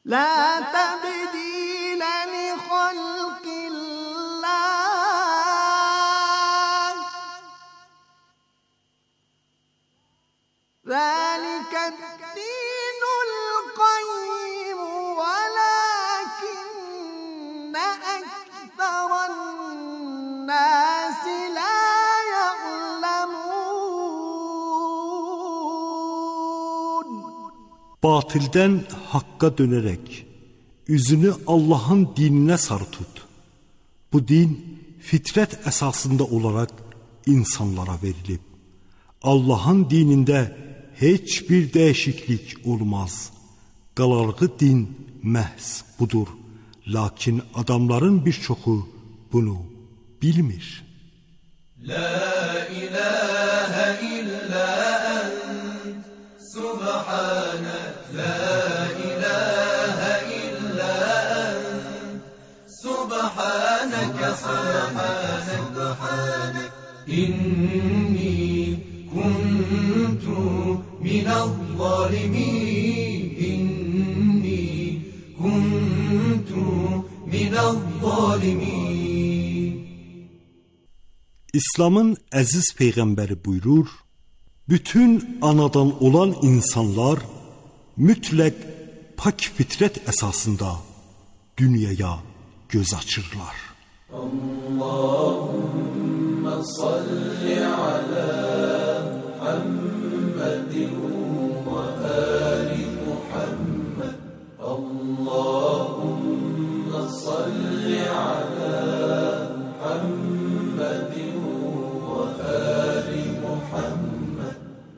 لا تبديل لخلق الله ذلك الدين القيم ولكن أكثر الناس لا يعلمون. Batildən haqqa dönərək üzünü Allahın dininə sarı tut. Bu din fitrət əsasında olaraq insanlara verilib. Allahın dinində heç bir dəyişiklik olmaz. Qalarğı din məhz budur. Lakin adamların bir çoxu bunu bilmir. La ilahe illa ent subhanak la ilahe illa ent subhanak subhanak inni kuntu minel zalimin inni kuntu minel zalimin. İslamın əziz peyğəmbəri buyurur, bütün anadan olan insanlar mütləq pak fitrət əsasında dünyaya göz açırlar. Allahümme salli ala Muhammedin ve ali Muhammed. Allahümme salli ala Muhammedin ve ali Muhammed.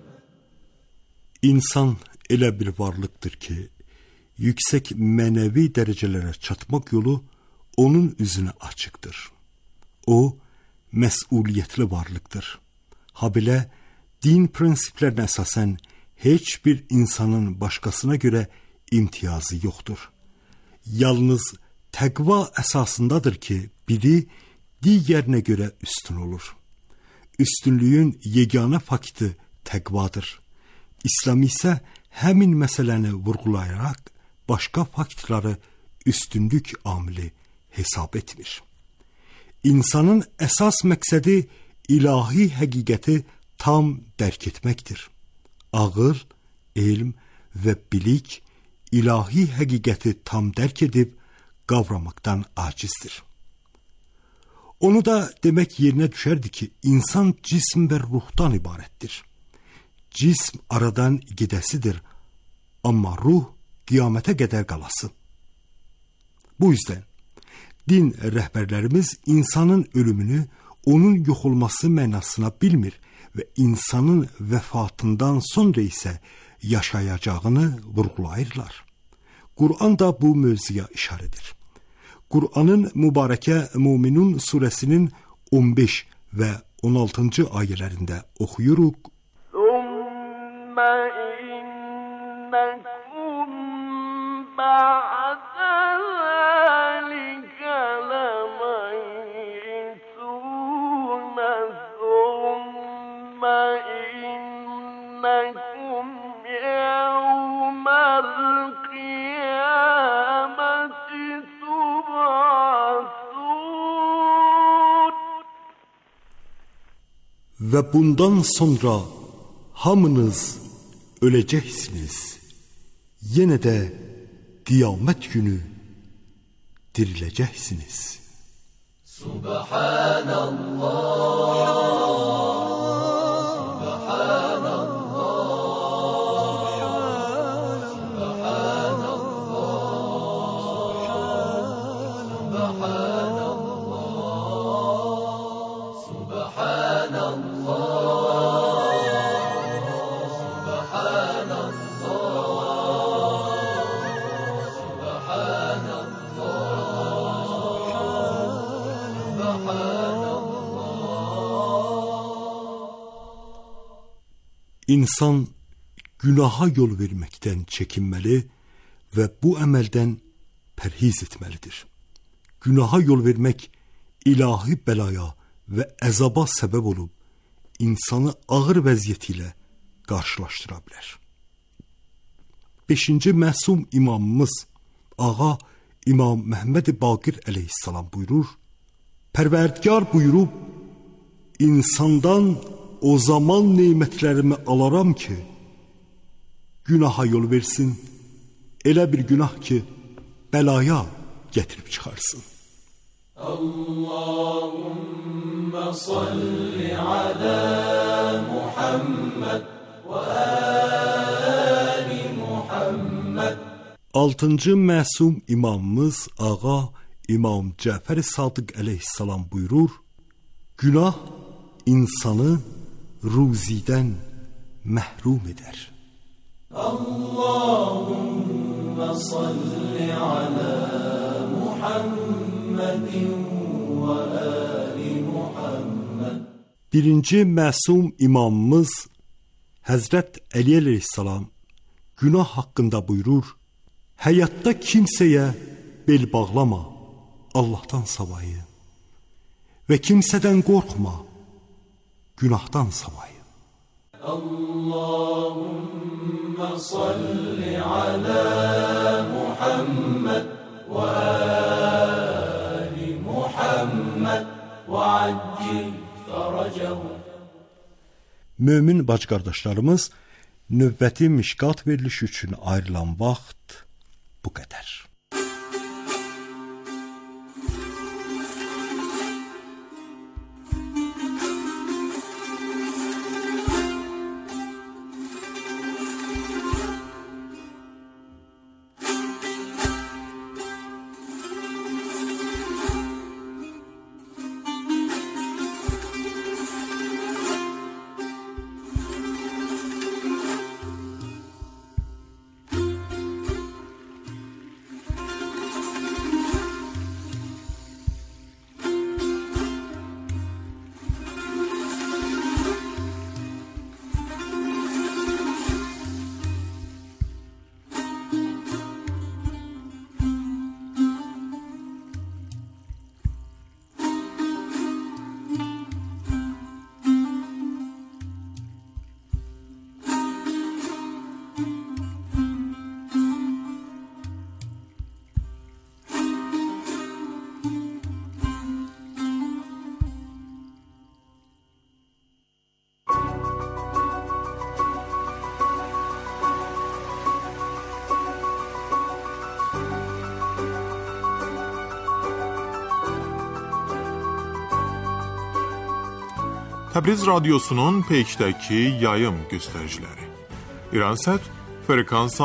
İnsan elə bir varlıqdır ki, yüksək mənəvi dərəcələrə çatmaq yolu onun üzünə açıqdır. O, məsuliyyətli varlıqdır. Habelə, din prinsiplərinə əsasən heç bir insanın başqasına görə imtiyazı yoxdur. Yalnız təqva əsasındadır ki, biri digərinə görə üstün olur. Üstünlüyün yeganə fakti təqvadır. İslam isə həmin məsələni vurğulayaraq başqa faktları üstünlük amili hesab etmir. İnsanın əsas məqsədi ilahi həqiqəti tam dərk etməkdir. Ağıl, elm və bilik ilahi həqiqəti tam dərk edib qavramaqdan acizdir. Onu da demək yerinə düşərdi ki, insan cism və ruhdan ibarətdir. Cism aradan gedəsidir, amma ruh qiyamətə qədər qalası. Bu yüzden din rəhbərlərimiz insanın ölümünü onun yox olması mənasına bilmir və insanın vəfatından sonra isə yaşayacağını vurğulayırlar. Qur'an da bu mövzuya işarədir. Qur'anın mübarəkə Müminun surəsinin 15 və 16-cı ayələrində oxuyuruq. Və bundan sonra hamınız öləcəksiniz. Yenə də qiyamət günü diriləcəksiniz. Subhanallah. İnsan günaha yol verməkdən çəkinməli və bu əməldən pərhiz etməlidir. Günaha yol vermək ilahi bəlaya və əzaba səbəb olub, insanı ağır vəziyyəti ilə qarşılaşdıra bilər. 5-ci məsum imamımız Ağa İmam Məhəmməd Baqir əleyhissalam buyurur, Pərverdigar buyurub, insandan o zaman nemətlərimi alaram ki, günaha yol versin, elə bir günah ki, bəlaya gətirib çıxarsın. Allahümme salli ala Muhammed və ali Muhammed. 6-cı məsum imamımız ağa İmam Cəfər Sadiq əleyhissalam buyurur, günah insanı ruzidən məhrum edər. Allahümme salli ala Muhammedin və ali Muhammed. 1-ci məsum imamımız Həzrət Əli əleyhissalam günah haqqında buyurur, həyatda kimsəyə bel bağlama Allahdan savayı və kimsədən qorxma günahdan savayı. Allahümme salli ala Muhammed və ali Muhammed və accil fərəcəhu. Mömin bacı-qardaşlarımız, növbəti mişqat verilişi üçün ayrılan vaxt bu qədər. Təbriz Radyosu'nun Peyç'dəki yayım göstəriciləri. İransat frekansa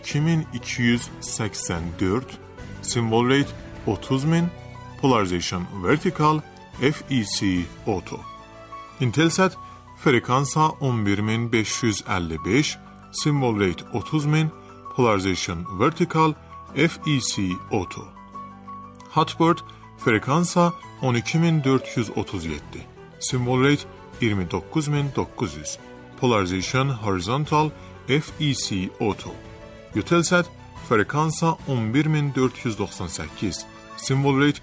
12284, symbol rate 30000, polarization vertical, FEC auto. Intelsat frekansa 11555, symbol rate 30000, polarization vertical, FEC auto. Hotbird frekansa 12437, symbol rate 29900, polarization horizontal, FEC auto. Eutelsat frekansa 11498, symbol rate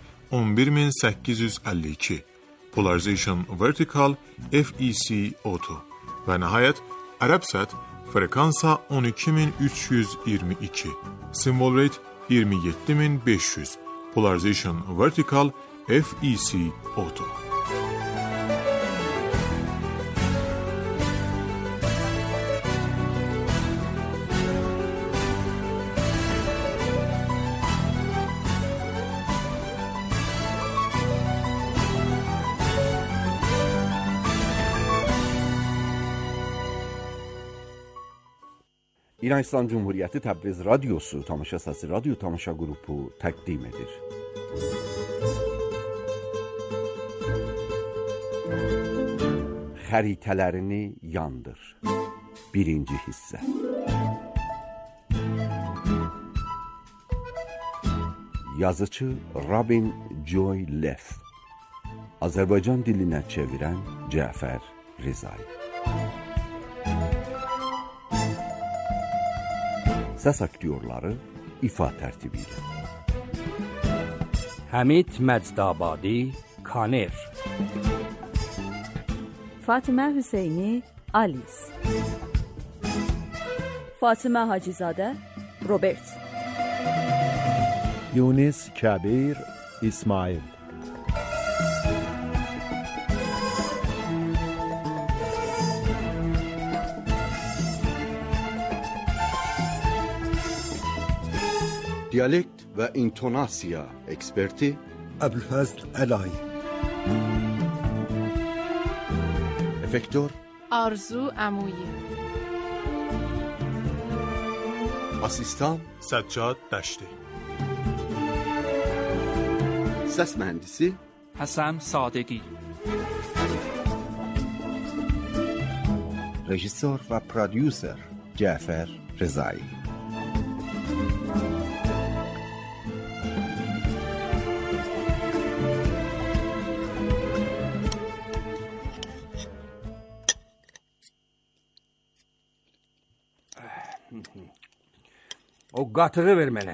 11852, polarization vertical, FEC auto. Və nəhayət Arabsat frekansa 12322, symbol rate 27500, polarization vertical, FEC auto. İran İslam Cumhuriyyəti Təbriz Radyosu tamaşa səsi radyo tamaşa qrupu təqdim edir. Xəritələrini yandır. 1-ci hissə. Yazıcı Robin Joy Leff. Azərbaycan dilinə çevirən Cəfər Rizay. Səs aktyorları ifa tərtibi ilə. Həmid Məcdabadi, Kaner. Fatimə Hüseyni, Alice. Fatimə Hacızadə, Robert. یونس کبیر İsmail. Diyalekt ve intonasya eksperti Əbülfəzl Əlay. efektör Arzu Əmuyi. asistan Səccad Dəşti. ses mühendisi Hasan Sadegi. rejisör ve prodüser Cafer Rezai. O qatığı ver mənə.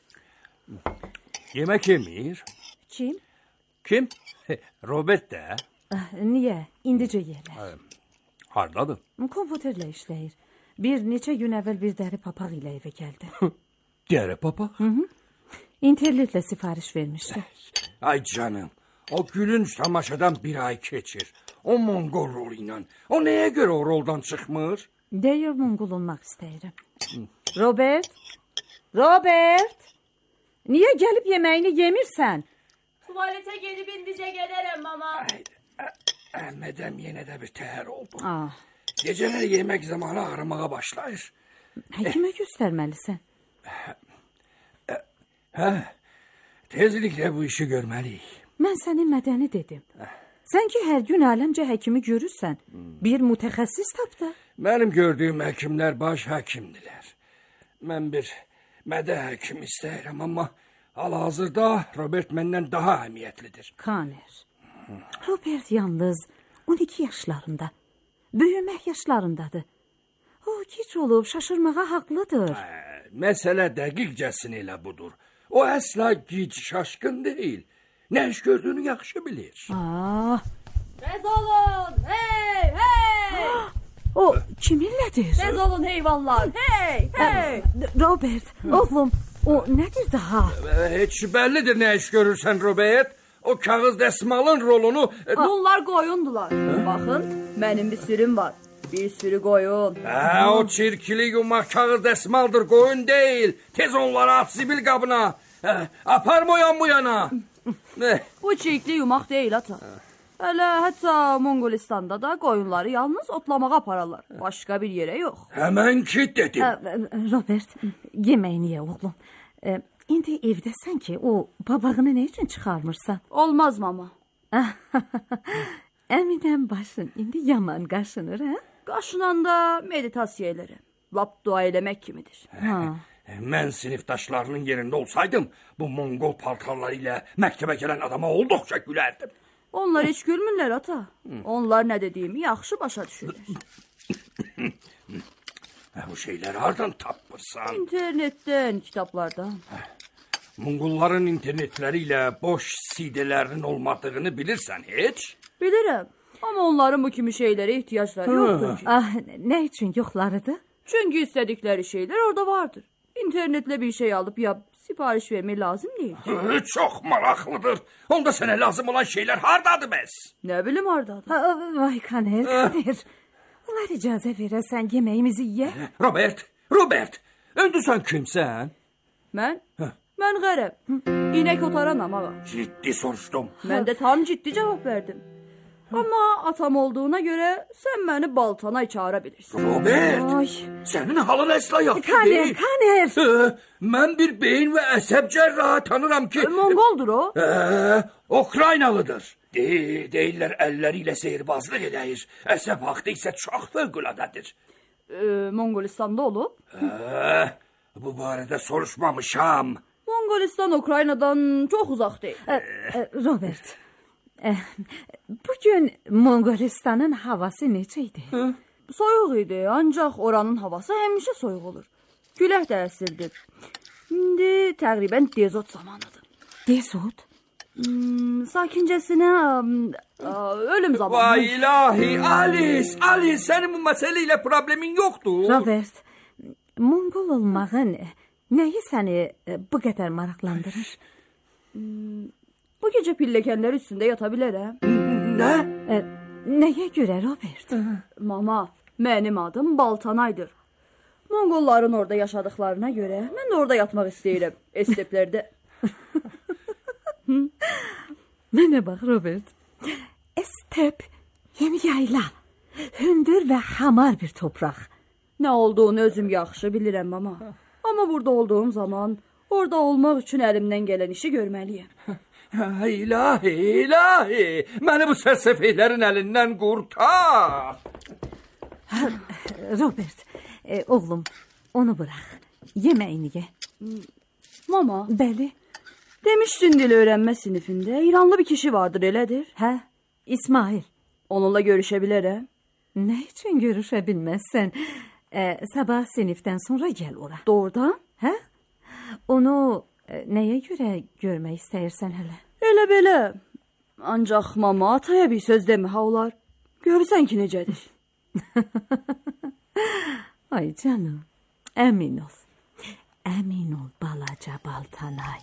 Yemək yemir. Kim? Kim? Robert də. Niyə? İndicə yerlər. Hardadır? Kompüterlə işləyir. Bir neçə gün əvvəl bir dəri papaq ilə evə gəldi. Dəri papaq? İnternetlə sifariş vermişdi. Ay canım. O gülünç tamaşadan bir ay keçir. O Mongol rolu ilə. O nəyə görə o roldan çıxmır? Deyə Mongol olmaq istəyirəm. Robert? Robert? Niyə gəlib yeməyini yemirsən? Tuvalete gelip indicə gələrəm mama. Əlmədəm yenə də bir təhər oldu. Ah, Gecələr yemək zamanı ağrımağa başlayır. həkimə göstərməlisən. Tezliklə bu işi görməliyik. Mən səni mədəni dedim. Sən ki hər gün aləmcə həkimi görürsən, bir mütəxəssis tap da. Mənim gördüyüm həkimlər baş həkimdilər. Mən bir mədə həkim istəyirəm, amma hal-hazırda Robert məndən daha əhəmiyyətlidir. Kaner. Robert yalnız 12 yaşlarında. Böyümək yaşlarındadır. O gic olub şaşırmağa haqlıdır. Məsələ dəqiqcəsinə elə budur. O əsla gic, şaşkın deyil. Nə iş gördüyünü yaxşı bilir. Tez olun, hey, hey. O kiminlədir? Tez olun heyvanlar, hey, hey. Robert, oğlum, o nədir daha? Heç bəllidir nə iş görürsən, Robert. O kağız dəsmalın rolunu... Bunlar qoyundular. Baxın, mənim bir sürüm var. Bir sürü qoyun. O çirkili yumaq kağız dəsmaldır, qoyun deyil. Tez onları at zibil qabına. Aparma yan bu yana. Bu çirkli yumaq deyil ata. Hətta Mongolistan'da da qoyunları yalnız otlamağa apararlar. Başqa bir yerə yox. Həmən ki dedim. Robert, yeməyini ye oğlum. İndi evdəsən ki, o babağını nə üçün çıxarmırsan? Olmaz mama. Əminəm başın indi yaman qaşınır, hə? Qaşınanda meditasiya elərim. Lap dua eləmək kimidir. Mən sinifdaşlarının yerində olsaydım, bu Mongol paltarları ilə məktəbə gələn adama olduqca gülərdim. Onlar heç gülmürlər ata. Onlar nə dediyimi yaxşı başa düşürlər. Bu şeyləri hardan tapırsan? İnternetdən, kitablardan. Mongolların internetləri ilə boş CD-lərinin olmadığını bilirsən heç? Bilirəm. Amma onların bu kimi şeylərə ehtiyacları yoxdur ki. Nə üçün yoxlarıdır? Çünki istədikləri şeylər orada vardır. İnternetlə bir şey alıp ya sipariş vermək lazım deyil. Çox maraqlıdır. Onda sənə lazım olan şeylər hardadır bəs? Nə bilim hardadır. Vay Kaner. Onlar icazə verəsən yeməyimizi ye. Robert, öndü sən kimsən? Mən qərəb. İnək otaranam ağa. Ciddi soruşdum. Mən də tam ciddi cavab verdim. Amma atam olduğuna görə sən məni baltana çağıra bilirsən. Robert, sənin halın əsla yaxşı deyil. Kaner. Mən bir beyin və əsəb cərrahı tanıram ki... Mongoldur o. Ukraynalıdır. Deyirlər əlləri ilə seyirbazlıq edəyir. Əsəb haqqı isə çox fövqüladadır. Mongolistan'da olub? Bu barədə soruşmamışam. Mongolistan Ukraynadan çox uzaq deyil. Robert, bugün Mongolistanın havası necə idi? Soyuq idi, ancaq oranın havası həmişə soyuq olur. Külək də əsirdir. İndi təqribən dezot zamanıdır. Dezot? Sakincəsinə ölüm zamanı. Vay ilahi, Alice, sənin bu məsələ ilə problemin yoxdur. Robert, Mongol olmağın Nəyi səni bu qədər maraqlandırır? Bu gecə pilləkənlər üstündə yata bilərəm. Nə? Nəyə görə, Robert? Mama, mənim adım Baltanaydır. Monqolların orada yaşadıklarına görə mən orada yatmaq istəyirəm. Esteplərdə. Mənə bax, Robert. Estep, yəni yayla, hündür və hamar bir torpaq. Nə olduğunu özüm yaxşı bilirəm, mama. Amma burada olduğum zaman orada olmaq üçün əlimdən gələn işi görməliyəm. İlahi, ilahi, məni bu sərsəfeylərin əlindən qurtar. Robert, oğlum, onu bırax. Yeməyini ye. Mama. Bəli. Demişdin dil öyrənmə sinifində İranlı bir kişi vardır, elədir? Hə, İsmail. Onunla görüşə bilərəm. Nə üçün görüşə bilməzsən? Sabah sinifdən sonra gəl ora. Doğrudan? Hə? Onu nəyə görə görmək istəyirsən hələ? Elə belə. Ancaq mama ataya bir söz demə ha olar. Görürsən ki necədir. Ay canım, əmin ol. Əmin ol balaca Baltanay.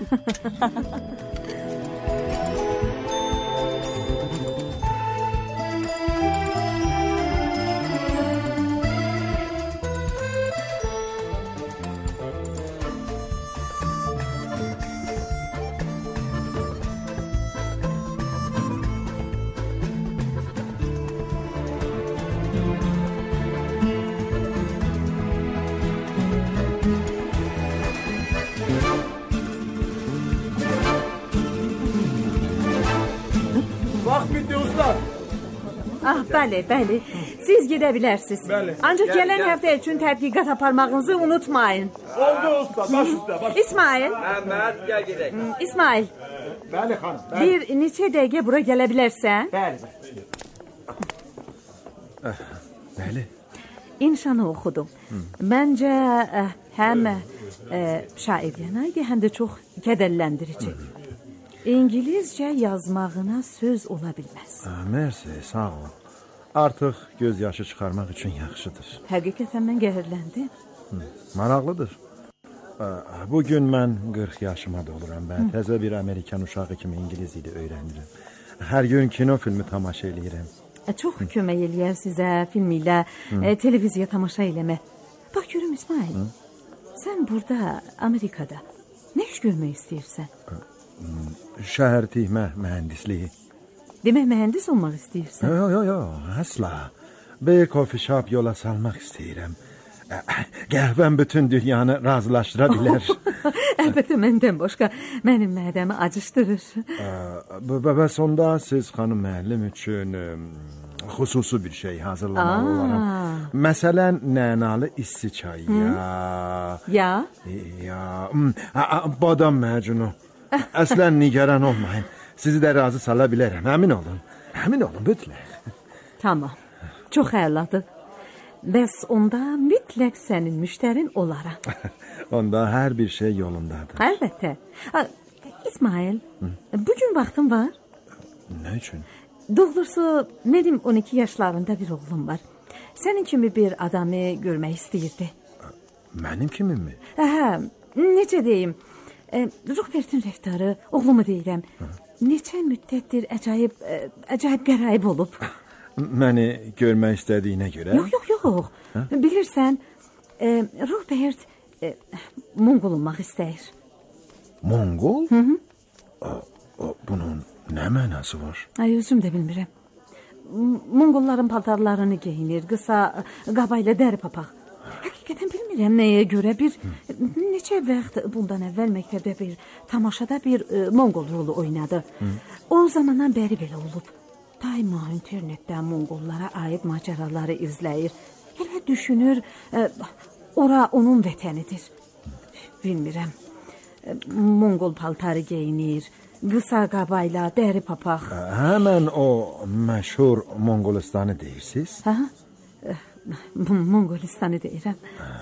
Ah, bəli, bəli. Siz gedə bilərsiniz. Bəli. Ancaq gələn həftə üçün tədqiqat aparmağınızı unutmayın. Oldu usta, baş üstə, baş. İsmail. Məhəmməd, gəl gedək. İsmail. Bəli xanım, bəli. Bir neçə dəqiqə bura gələ bilərsən? Bəli. Bəli. İnşanı oxudum. Məncə həm şairyanə idi, həm də çox kədərləndirici. İngilizcə yazmağına söz ola bilməz. Mersi, sağ ol. Artıq göz yaşı çıxarmaq üçün yaxşıdır. Həqiqətən mən qəhərləndim. Maraqlıdır. Bugün mən 40 yaşıma doluram. Ben təzə bir Amerikan uşağı kimi İngiliz dili öyrənirəm. Hər gün kino filmi tamaşa eləyirəm. Çox kömək eləyər sizə film ilə televiziya tamaşa eləmək. Bax görüm İsmail, sən burada Amerikada nə iş görmək istəyirsən? Şəhər tihmə mühəndisliyi. Demək mühəndis olmaq istəyirsən? Yox, əsla. Bir coffee shop yola salmaq istəyirəm. Qəhvəm bütün dünyanı razılaşdıra bilər. Əlbəttə məndən başqa mənim mədəmi acışdırır. Və sonda siz xanım müəllim üçün xüsusi bir şey hazırlamalı olaram. Məsələn, nənalı isti çay ya badam məcunu. Əslən nigaran olmayın. Sizi də razı sala bilərəm. Əmin olun. Əmin olun mütləq. Tamam. Çox əladır. Bəs onda mütləq sənin müştərin olaram. Onda hər bir şey yolundadır. Əlbəttə. İsmail, bugün vaxtın var? Nə üçün? Doğrusu, mənim 12 yaşlarında bir oğlum var. Sənin kimi bir adamı görmək istəyirdi. Mənim kimi mi? Necə deyim? Robert'in rəftarı, oğlumu deyirəm. Neçə müddətdir əcayib qəraib olub. Məni görmək istədiyinə görə? Yox. Bilirsən, Robert Monqol olmaq istəyir. Monqol? Bunun nə mənası var? Özüm də bilmirəm. Monqolların paltarlarını geyinir, qısa qabayla dəri papaq. Həqiqətən bilmirəm nəyə görə neçə vaxt bundan əvvəl məktəbdə bir tamaşada bir Monqol rolu oynadı. O zamandan bəri belə olub. Daima internetdə Monqollara aid macəraları izləyir. Elə düşünür, ora onun vətənidir. Bilmirəm. Monqol paltarı geyinir, qısa qabayla dəri papaq. Həmən o məşhur Monqolistanı deyirsiz? Monqolistanı deyirəm.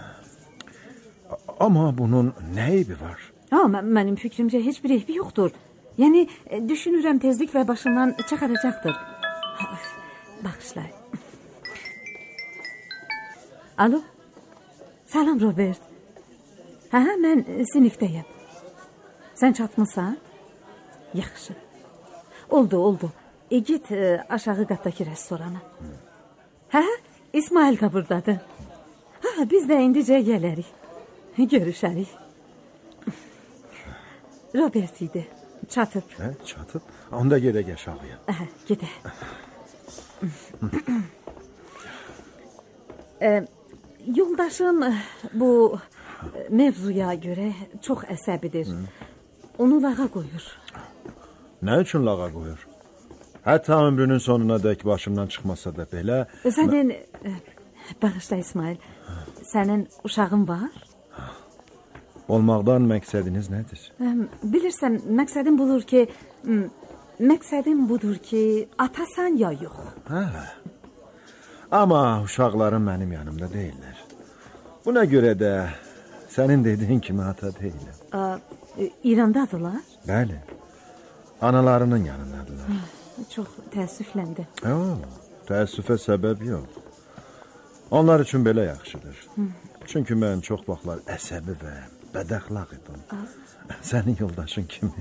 Amma bunun nə eybi var? Mənim fikrimcə heç bir eybi yoxdur. Yəni, düşünürəm tezliklə başından çıxaracaqdır. Baxışlar. Alo, salam Robert. Hə, mən sinifdəyəm. Sən çatmısan? Yaxşı. Oldu. Git aşağı qatdakı restorana. Hə, İsmail da buradadır. Hə, biz də indicə gələrik. Görüşərik. Robert idi. Çatıb. Hə, çatıb. Onda gedək aşağıya. Hə, gedək. Yoldaşın bu mevzuya görə çox əsəbidir. Onu lağa qoyur. Nə üçün lağa qoyur? Hətta ömrünün sonuna dək başımdan çıxmasa da belə... Sənin, bağışla İsmail, sənin uşağın var? Olmaqdan məqsədiniz nədir? Bilirsən, məqsədim budur ki, atasan ya yox. Hə. Amma uşaqlarım mənim yanımda deyirlər. Buna görə də sənin dediyin kimi ata deyiləm. İrandadılar? Bəli. Analarının yanındadılar. Çox təəssüfləndim. Təəssüfə səbəb yox. Onlar üçün belə yaxşıdır. Çünki mən çox vaxtlar əsəbi və bədəxlaq idim. Sənin yoldaşın kimi.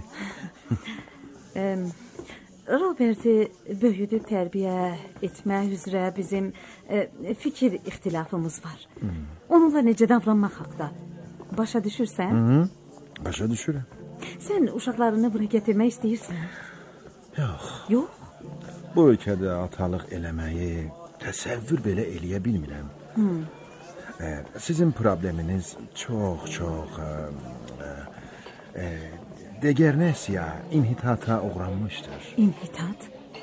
Roberti böyüdüb tərbiyə etmək üzrə bizim fikir ixtilafımız var. Onunla necə davranmaq haqda. Başa düşürsən? Başa düşürəm. Sən uşaqlarını bura gətirmək istəyirsən? Yox? Bu ölkədə atalıq eləməyi təsəvvür belə eləyə bilmirəm. Sizin probleminiz çox degernesiya, inhitata uğranmışdır. İnhitat?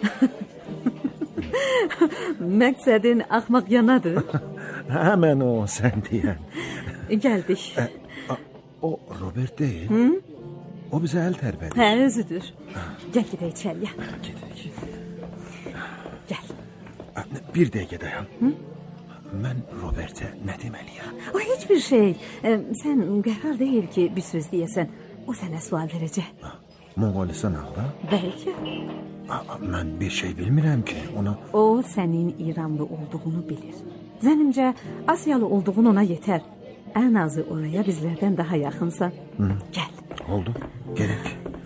Məqsədin axmaq yanadır. Həmən o sən deyən. Gəldik. O Robert deyil. O bizə əl tərpədir. Hə, özüdür. Gəl gedək içəriyə. Gedək. Gəl. Bir dəqiqə dayan. Mən Robertə nə deməliyəm? O heç bir şey. Sən qərar deyil ki, bir söz deyəsən. O sənə sual verəcək. Mongolistan haqda? Bəlkə. Mən bir şey bilmirəm ki, ona... O sənin İranlı olduğunu bilir. Zənimcə Asiyalı olduğun ona yetər. Ən azı oraya bizlərdən daha yaxınsan. Gəl. Oldu, gerek.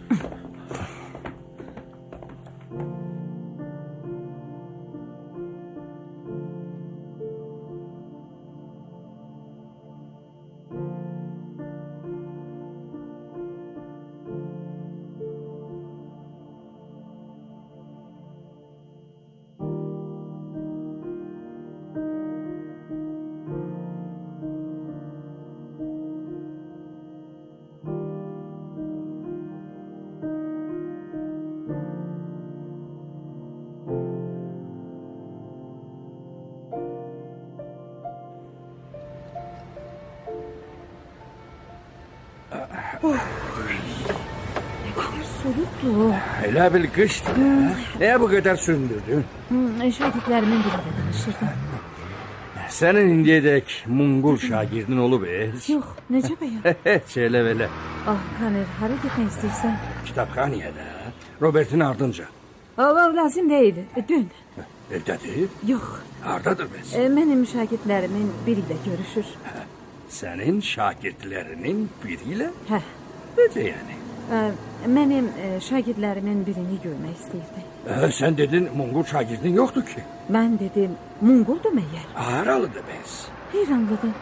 Soğuklu. Elə bil qışdır. Nəyə bu qədər sündürdün? Şagirdlərimin biriyle danışırdım. Sənin indiyədək Mungul şagirdin olub, Yox, necə bəyəm? Heç elə belə. Kaner, hara getmək istəyirsən? Kitabxaniyədə, Robertin ardınca. Lazım deyil, dün. Evdədir? Yox. Hardadır bəs? Mənim şagirdlərimin biriyle görüşür. Sənin şagirdlərinin biriyle? Hə. Necə yəni? Mənim şagirdlərimin birini görmək istəyirdi. Sən dedin Mungul şagirdin yoxdur ki. Mən dedim Munguldur məyər? Haralıdır bəs? İranlıdır.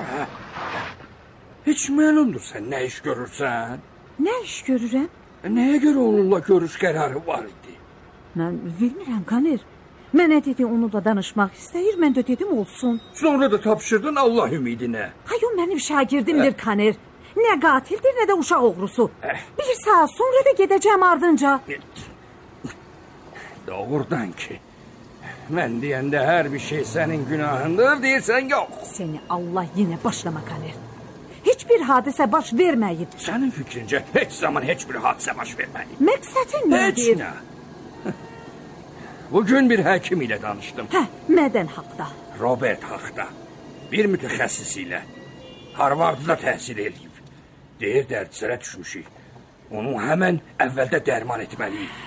Heç məlumdur sən nə iş görürsən? Nə iş görürəm? Nəyə görə onunla görüş qərarı var idi? Mən bilmirəm, Kaner. Mənə dedi onunla danışmaq istəyir, mən də dedim olsun. Sonra da tapşırdın Allah ümidinə. Hayır, mənim şagirdimdir Kaner. Nə qatildir, nə də uşaq oğrusu. Bir saat sonra da gedəcəm ardınca. Doğrudan ki, mən deyəndə hər bir şey sənin günahındır, deyirsən yox. Seni Allah yenə başlama Kaner. Heç bir hadisə baş verməyib. Sənin fikrincə heç zaman heç bir hadisə baş verməyib. Məqsədin nədir? Heç nə. Bugün bir həkim ilə danışdım. Nədən haqda? Robert haqda. Bir mütəxəssis ilə. Harvardda təhsil edib. Deyir, dərdisərə düşmüşük. Onu həmən əvvəldə dərman etməliyik.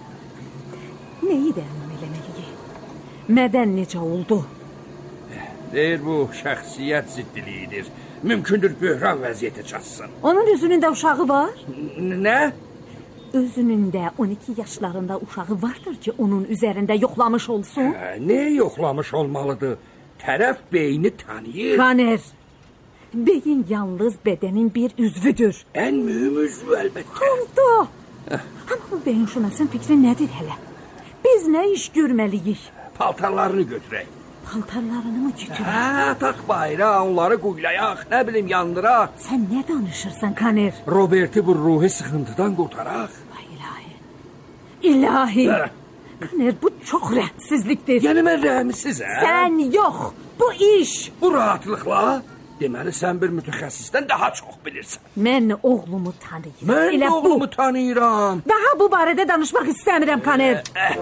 Neyi dərman eləməliyik? Nədən necə oldu? Deyir bu şəxsiyyət ziddiliyidir. Mümkündür böhran vəziyyətə çatsın. Onun özünün də uşağı var. Nə? Özünün də 12 yaşlarında uşağı vardır ki, onun üzərində yoxlamış olsun. Nə yoxlamış olmalıdır? Tərəf beyni tanıyır. Qaner, beyin yalnız bədənin bir üzvüdür. Ən mühüm üzvü əlbəttə. Oldu. Amma bu beyin şunasın fikri nədir hələ? Biz nə iş görməliyik? Paltarlarını götürək. Paltarlarını mı götürək? Ataq bayra, onları quylayaq, nə bilim yandıraq. Sən nə danışırsan Qaner? Roberti bu ruhi sıxıntıdan qurtaraq. Ay ilahi. İlahi. Qaner, bu çox rəhmsizlikdir. Yəni mən rəhmsizəm? Sən yox, bu iş. Bu rahatlıqla? Deməli sən bir mütəxəssisdən daha çox bilirsən. Mən oğlumu tanıyıram. Mən də oğlumu tanıyıram. Daha bu barədə danışmaq istəmirəm Qaner.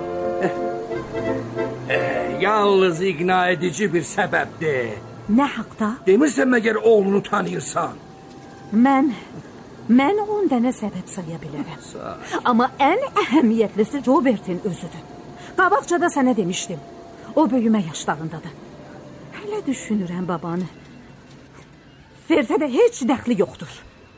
Yalnız iqna edici bir səbəbdir. Nə haqda? Demirsən məgər oğlunu tanıyırsan? Mən 10 dənə səbəb saya bilərəm. Amma ən əhəmiyyətlisi Robertin özüdür. Qabaqcada sənə demişdim. O böyümə yaşlarındadır. Hələ düşünürəm babanı. Ferdə də heç dəxli yoxdur.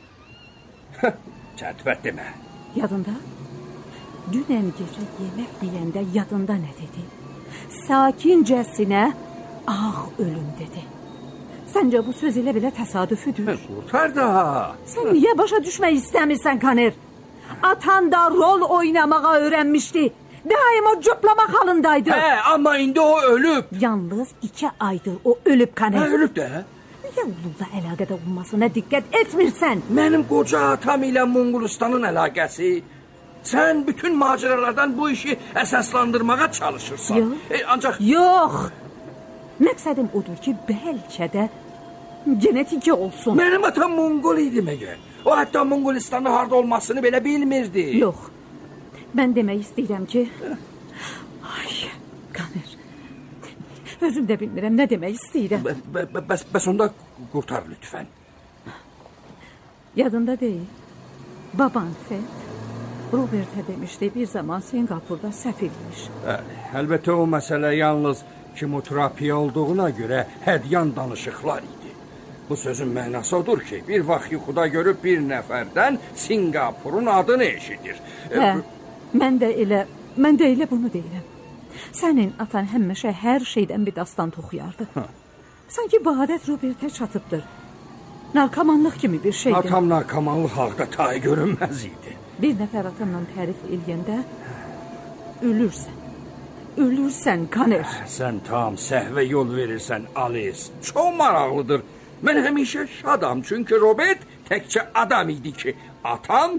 Çətbət demə. Yadında? Dünən gecə yemək yeyəndə yadında nə dedi? Sakincəsinə ağ ölüm dedi. Səncə bu söz elə belə təsadüfüdür? Qurtar da. Sən niyə başa düşmək istəmirsən Qaner? Atan da rol oynamağa öyrənmişdi. Daima cöplamaq halındaydı. Amma indi o ölüb. Yalnız 2 aydır o ölüb Qaner. Ölüb də. Niyə onunla əlaqədə olmasına diqqət etmirsən? Mənim qoca atam ilə Monqolistanın əlaqəsi. Sən bütün macəralardan bu işi əsaslandırmağa çalışırsan. Yox. Ancaq... Yox. Məqsədim odur ki, bəlkə də genetiki olsun. Mənim atam Monqol idi məgər. O hətta Monqolistanın harda olmasını belə bilmirdi. Yox. Mən demək istəyirəm ki... Ay, Qaner. Özüm də bilmirəm nə demək istəyirəm. Bəs onda qurtar lütfən. Yadında deyil. Baban Ferd Robertə demişdi bir zaman Singapurda səfirmiş. Əlbəttə o məsələ yalnız kimoterapiya olduğuna görə hədyan danışıqlar idi. Bu sözün mənası odur ki, bir vaxt yuxuda görüb bir nəfərdən Singapurun adını eşidir. Mən də elə bunu deyirəm. Sənin atan həmişə hər şeydən bir dastan toxuyardı. Sanki bu adət Robertə çatıbdır. Narkomanlıq kimi bir şeydir. Atam narkomanlıq haqda tay görünməz idi. Bir nəfər atamla tərif eləyəndə ölürsən. Ölürsən Qaner. Sən tam səhvə yol verirsən Alice. Çox maraqlıdır. Mən həmişə şadam çünki Robert təkcə adam idi ki, atam...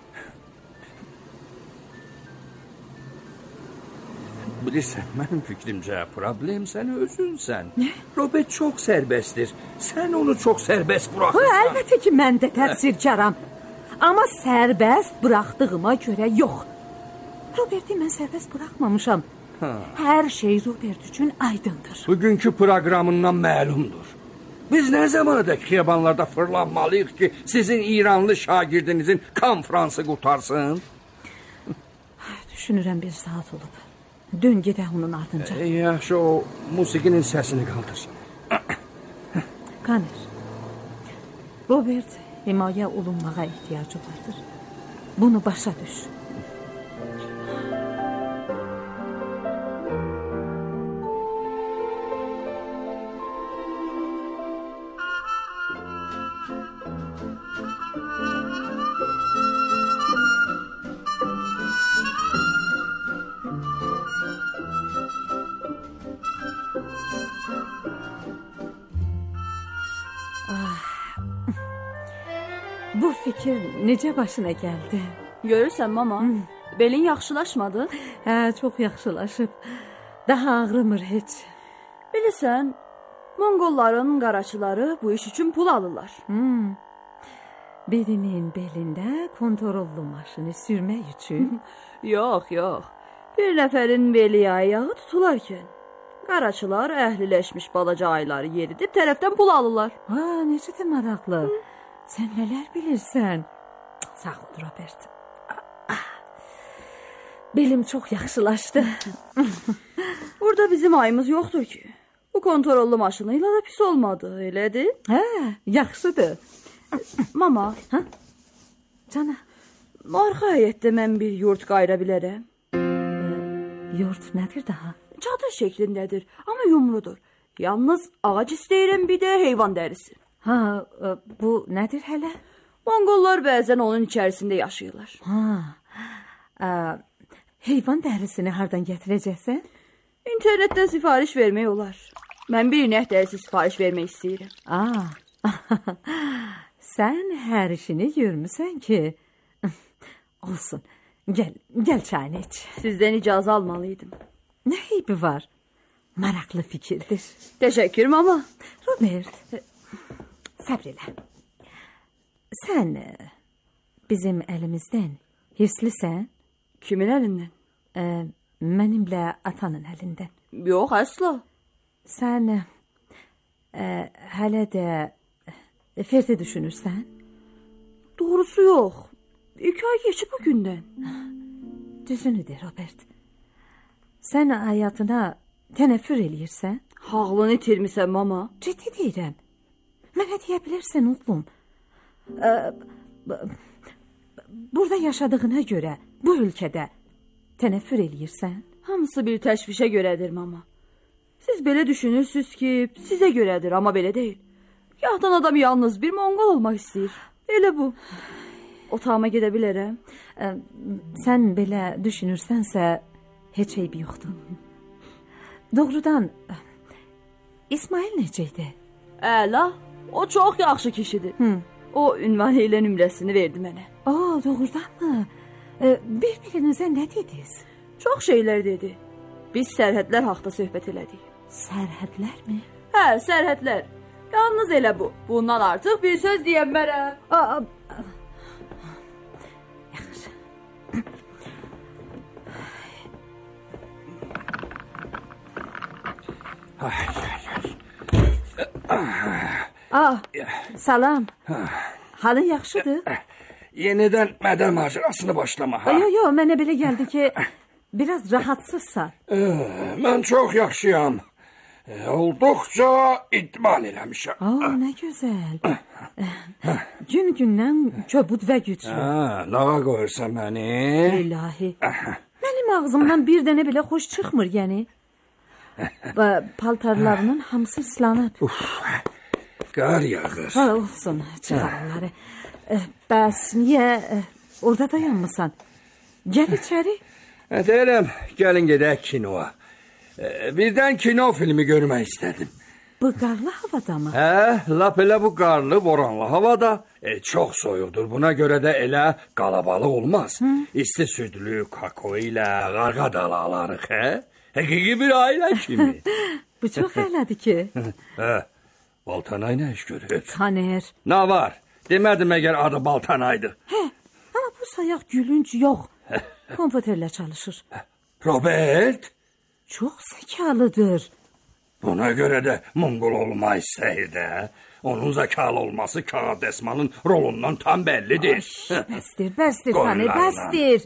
Bilirsən, mənim fikrimcə problem sən özünsən. Robert çox sərbəstdir. Sən onu çox sərbəst buraxırsan. Əlbəttə ki, mən də təqsirkaram. Amma sərbəst buraxdığıma görə yox. Roberti mən sərbəst buraxmamışam. Hər şey Robert üçün aydındır. Bugünkü proqramından məlumdur. Biz nə zamanadək xiyabanlarda fırlanmalıyıq ki, sizin İranlı şagirdinizin konfransı qurtarsın? Düşünürəm bir saat olub. Dön gedək onun ardınca. Yaxşı, o musiqinin səsini qaldır. Qaner, Robert himayə olunmağa ehtiyacı vardır. Bunu başa düş. Bu fikir necə başına gəldi? Görürsən mama, belin yaxşılaşmadı? Çox yaxşılaşıb. Daha ağrımır heç. Bilirsən, Monqolların qaraçıları bu iş üçün pul alırlar. Birinin belində kontrollu maşını sürmək üçün? Yox. Bir nəfərin beli ayağı tutularkən qaraçılar əhliləşmiş balaca ayları yeridib tərəfdən pul alırlar. Necə də maraqlı. Sən nələr bilirsən? Sağ ol, Robert. Belim çox yaxşılaşdı. Burada bizim ayımız yoxdur ki. Bu kontrollü maşınıyla da pis olmadı, elədir? Hə, yaxşıdır. Mama, Hə? Cana, arxa həyətdə mən bir yurt qayıra bilərəm. yurt nədir daha? Çadır şəklindədir, amma yumrudur. Yalnız ağac istəyirəm, bir də heyvan dərisi. Ha, bu nədir hələ? Monqollar bəzən onun içərisində yaşayırlar. Ha, heyvan dərisini hardan gətirəcəksən? İnternetdən sifariş vermək olar. Mən bir inək dərisi sifariş vermək istəyirəm. Sən hər işini görmüsən ki. Olsun, gəl çayını iç. Sizdən icazə almalıydım. Nə eybi var? Maraqlı fikirdir. Təşəkkür, mama. Robert, səbr elə. Sən bizim əlimizdən hirslisən? Kimin əlindən? Mənimlə atanın əlindən. Yox, əsla. Sən hələ də Ferdi düşünürsən? Doğrusu yox. 2 ay geçib bu gündən. Düzünü de, Robert. Sən həyatına tənəffür eləyirsən? Ağlını itirmisən, mama. Ciddi deyirəm. Mənə deyə bilərsən, oğlum. Burada yaşadığına görə bu ölkədə tənəffür eləyirsən? Hamısı bir təşvişə görədir, mama. Siz belə düşünürsünüz ki, sizə görədir, amma belə deyil. Yahdan adam yalnız bir Monqol olmaq istəyir. Elə bu. Otağıma gedə bilərəm. Sən belə düşünürsənsə, heç eybi yoxdur. Doğrudan, İsmail necəydi? Əla, o çox yaxşı kişidir. O ünvan ilə nömrəsini verdi mənə. Doğrudan mı? Bir-birinizə nə dediniz? Çox şeylər dedi. Biz sərhədlər haqda söhbət elədik. Sərhədlər mi? Hə, sərhədlər. Yalnız elə bu. Bundan artıq bir söz deyəmmərəm. Yaxşı. Salam. Halın yaxşıdır? Yenidən mədəm macərasını başlama. Yox, mənə belə gəldi ki, biraz rahatsızsan. Mən çox yaxşıyam. Olduqca idman eləmişəm. Nə gözəl. Gün-gündən köbud və güclü. Nağa qoyursan məni? İlahi. Mənim ağzımdan bir dənə belə xoş çıxmır, yəni. Paltarlarının hamısı ıslanıb. Qar yağır. Olsun, çıxar onları. Bəs niyə orada dayanmısan? Gəl içəri. Deyirəm, gəlin gedək kinoa. Birdən kino filmi görmək istədim. Bu qarlı havada mı? Lap elə bu qarlı, boranlı havada. Çox soyuqdur, buna görə də elə qalabalıq olmaz. İsti südlü, kakao ilə qarğa dalı alarıq, Həqiqi bir ailə kimi. Bu çox elədir ki. Baltanay nə iş görür? Taner. Nə var? Demədim əgər adı Baltanaydı. Amma bu sayaq gülünc yox. Kompüterlə çalışır. Robert? Çox zəkalıdır. Buna görə də Monqol olmaq istəyir də. Onun zəkalı olması Kağad Dəsmalın rolundan tam bəllidir. Bəsdir, Taner, bəsdir.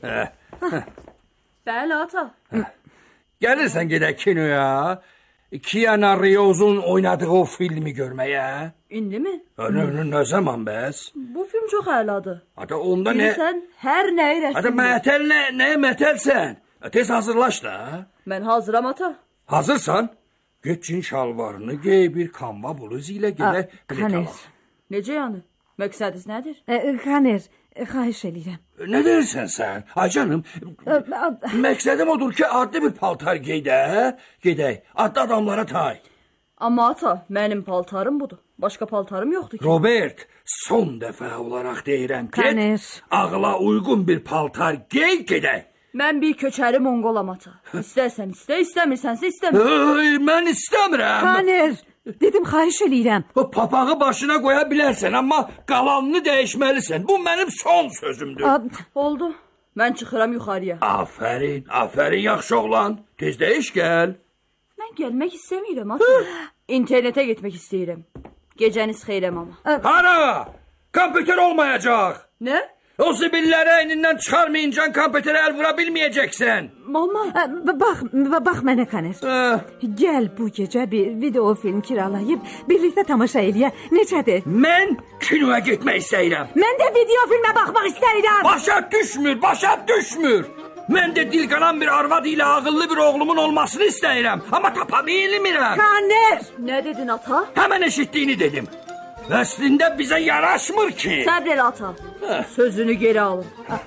Bəli, ata. Gəlirsən gedək kinoya. Keanu Reeves'un oynadığı o filmi görməyə. İndi mi? Nə zaman bəs? Bu film çox əladır. Ata onda nə? Bilirsən, hər nəyi rəsmdir. Ata mətəl nəyə mətəlsən? Tez hazırlaş da. Mən hazıram, ata. Hazırsan? Get cin şalvarını gey, bir kanva bluz ilə gedək. Kaner. Necə yəni? Məqsədiniz nədir? Kaner, xahiş edirəm. Nə deyirsən sən? Ay canım, məqsədim odur ki, adlı bir paltar gey də, gedək, adlı adamlara tay. Amma ata, mənim paltarım budur. Başqa paltarım yoxdur ki. Robert, son dəfə olaraq deyirəm ki, Kaner. ağla uyğun bir paltar gey, gedək. Mən bir köçəri Monqolam, ata. İstərsən istə, istəmirsənsə istəmir. Mən istəmirəm. Kaner, dedim xahiş edirəm. Papağı başına qoya bilərsən, amma qalanını dəyişməlisən. Bu mənim son sözümdür. Oldu. Mən çıxıram yuxarıya. Afərin, yaxşı oğlan. Tez dəyiş gəl. Mən gəlmək istəmirəm, ata. İnternetə getmək istəyirəm. Gecəniz xeyrəm, ama. Hara? Kompüter olmayacaq. Nə? O zibilləri əynindən çıxarmayınca kompüterə əl vura bilməyəcəksən. Mama, bax mənə Kaner. Gəl bu gecə bir video film kiralayıb birlikdə tamaşa eləyə. Necədir? Mən kinoya getmək istəyirəm. Mən də video filmə baxmaq istəyirəm. Başa düşmür. Mən də dilqanan bir arvad ilə ağıllı bir oğlumun olmasını istəyirəm. Amma tapa bilmirəm. Kaner! Nə dedin ata? Həmən eşitdiyini dedim. Əslində bizə yaraşmır ki. Səbr elə ata. Sözünü geri alın.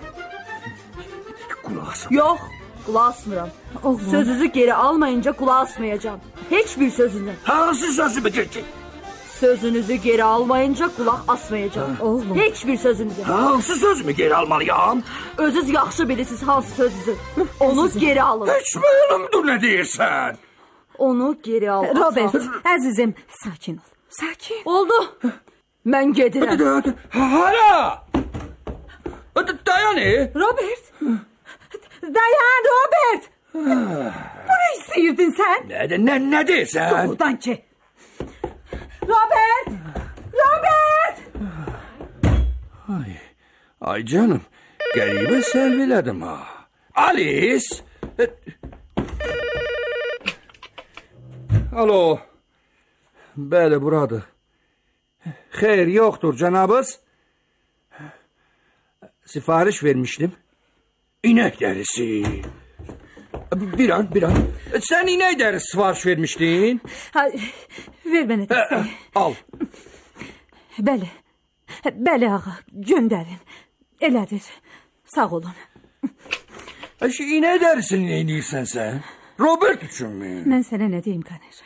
Qulaq as. Yox, qulaq asmıram. Sözünüzü geri almayınca qulaq asmayacağım. Heç bir sözünü. Hansı sözümü geri? Sözünüzü geri almayınca qulaq asmayacağım. Oğlum. Heç bir sözünüzü. Hansı sözümü geri almalıyam? Özünüz yaxşı bilirsiniz hansı sözünüzü. Onu geri alın. Heç mənimdir nə deyirsən? Onu geri al. Robert, əzizim, sakin ol. Sakin. Oldu. Mən gedirəm. Hala! Dayan. Robert. Dayan Robert. Bu ne istəyirdin sən? Nə deyirsən? Doğrudan ki. Robert. Robert. Ay canım. Qəribə səhv elədim ha. Alice. Alo. Bəli, buradır. Xeyr, yoxdur cənabız. Sifariş vermişdim. İnək dərisi. Bir an. Sən inək dərisi sifariş vermişdin? Ver mənə dəstəyi. Al. Bəli. Bəli ağa, göndərin. Elədir. Sağ olun. İnək dərisini nə edirsən sən? Robert üçünmü? Mən sənə nə deyim Kaner?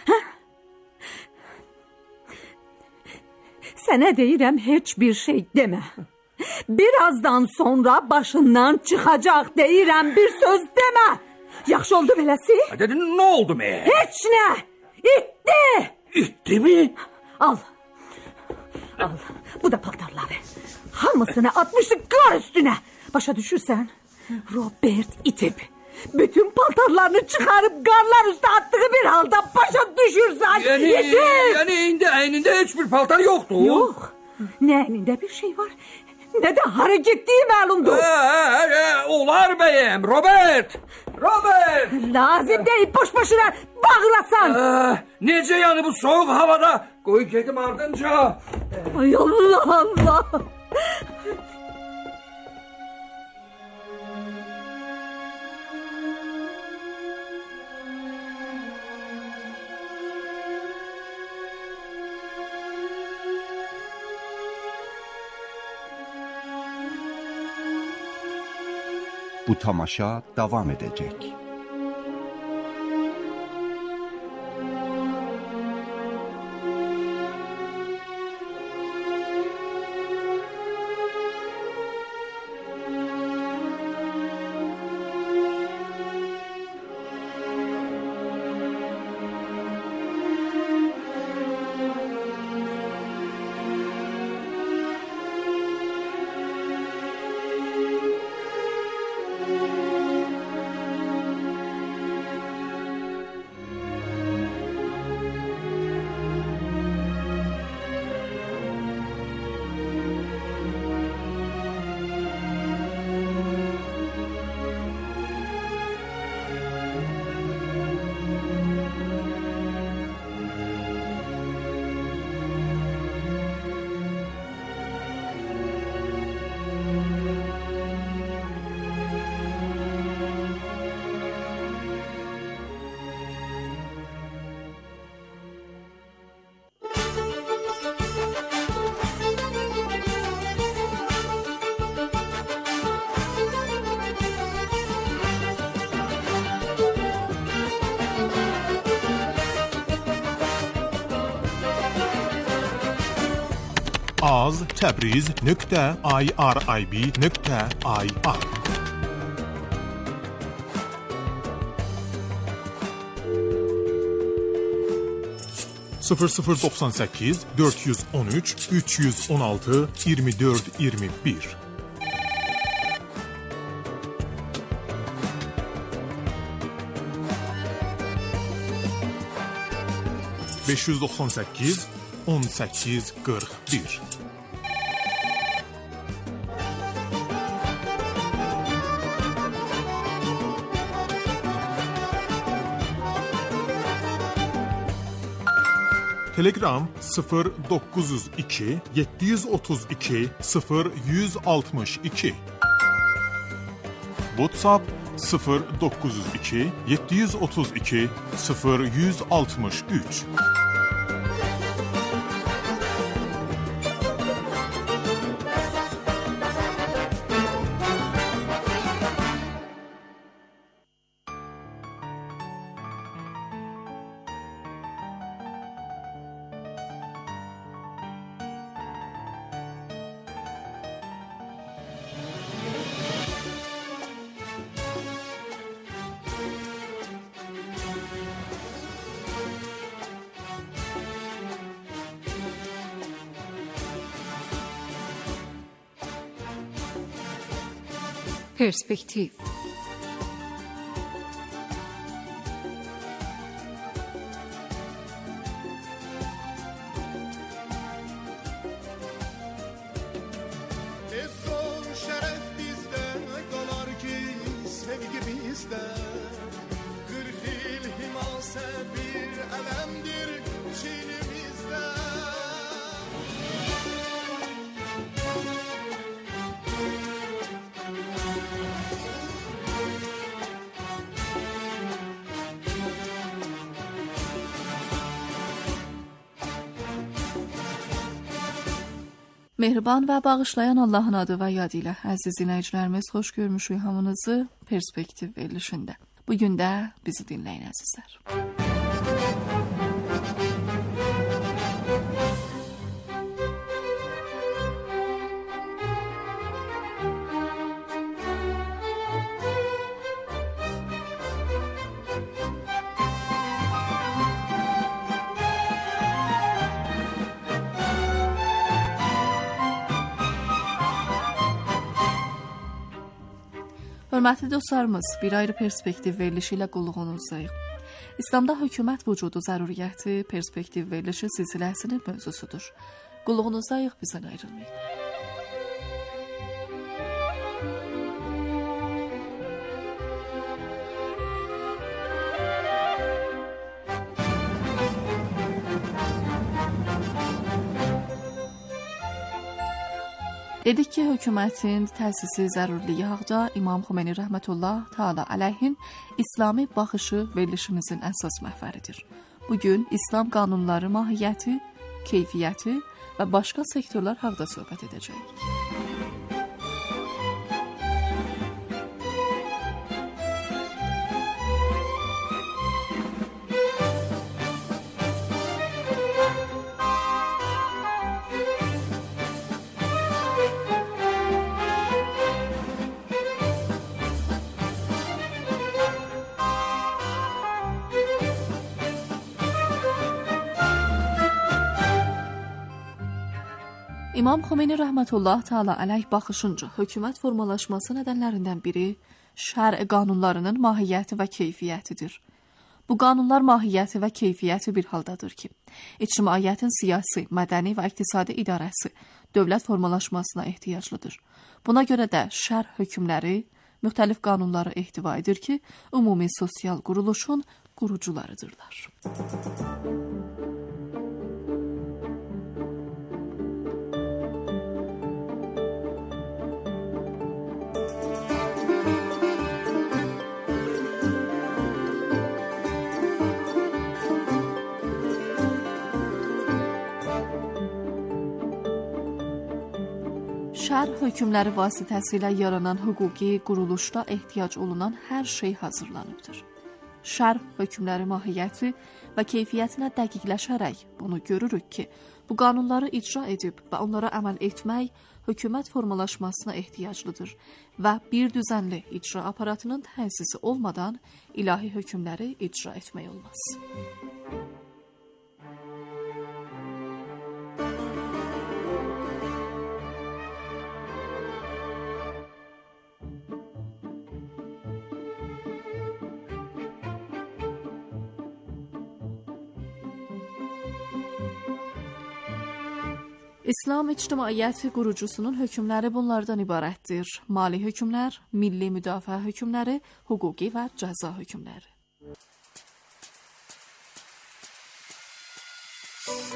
Sənə deyirəm heç bir şey demə. Birazdan sonra başından çıxacaq deyirəm bir söz demə. Yaxşı oldu beləsi? Nə oldu mə? Heç nə. İtdi. İtdi mi? Al. Bu da paltarları. Hamısını atmışdık qar üstünə. Başa düşürsən? Robert itib. Bütün paltarlarını çıxarıb qarlar üstə atdığı bir halda başa düşürsən. Yəni indi əynində heç bir paltar yoxdur. Yox. Nə əynində bir şey var, nə də hara getdiyi məlumdur. Olar bəyəm, Robert. Lazım deyil boş-boşuna bağırasan. Necə yəni bu soğuk havada? Qoy gedim ardınca. Ay Allah. Bu tamaşa devam edecek. az.təbriz.irib.ir 0098 413 316 24 21 598 18 41 Telegram 0902 732 0162. WhatsApp 0902 732 0163. Perspektiv. Mehriban və bağışlayan Allahın adı və yadı ilə əziz dinləyicilərimiz, xoş görmüşük hamınızı Perspektiv verilişində. Bugün də bizi dinləyin əzizlər. Hörmətli dostlarımız, bir ayrı perspektiv verilişi ilə qulluğunuzdayıq. İslamda hökumət vücudu zəruriyyəti perspektiv verilişi silsiləsinin mövzusudur. Qulluğunuzdayıq, bizdən ayrılmayın. Dedik ki, hökumətin təsisi zəruriliyi haqda İmam Xomeyni rəhmətullah Teala əleyhin İslami baxışı verilişimizin əsas məhvəridir. Bugün İslam qanunları mahiyyəti, keyfiyyəti və başqa sektorlar haqda söhbət edəcəyik. İmam Xomeyni rəhmətullah Teala əleyh baxışınca hökumət formalaşması nədənlərindən biri şər'i qanunlarının mahiyyəti və keyfiyyətidir. Bu qanunlar mahiyyəti və keyfiyyəti bir haldadır ki, ictimaiyyətin siyasi, mədəni və iqtisadi idarəsi dövlət formalaşmasına ehtiyaclıdır. Buna görə də şər hökmləri müxtəlif qanunları ehtiva edir ki, ümumi sosial quruluşun qurucularıdırlar. Şər hökmləri vasitəsilə yaranan hüquqi quruluşda ehtiyac olunan hər şey hazırlanıbdır. Şər hökmləri mahiyyəti və keyfiyyətinə dəqiqləşərək bunu görürük ki, bu qanunları icra edib və onlara əməl etmək hökumət formalaşmasına ehtiyaclıdır və bir düzənli icra aparatının təsisi olmadan ilahi hökmləri icra etmək olmaz. İslam ictimaiyyəti qurucusunun hökmləri bunlardan ibarətdir. Mali hökmlər, milli müdafiə hökmləri, hüquqi və cəza hökmləri.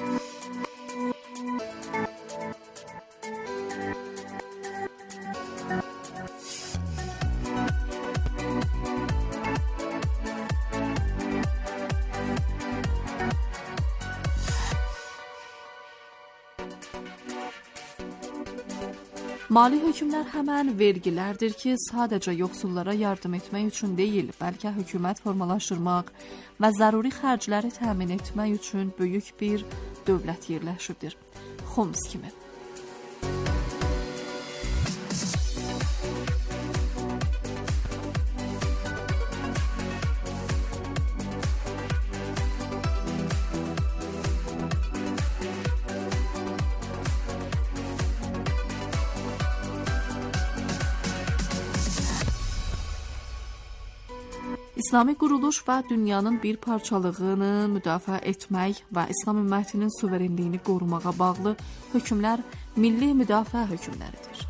Mali hökmlər həmən vergilərdir ki, sadəcə yoxsullara yardım etmək üçün deyil, bəlkə hökumət formalaşdırmaq və zəruri xərcləri təmin etmək üçün böyük bir dövlət yerləşibdir. Xums kimi. İslami quruluş və dünyanın bir parçalığını müdafiə etmək və İslam ümmətinin suverenliyini qorumağa bağlı hökmlər milli müdafiə hökmləridir.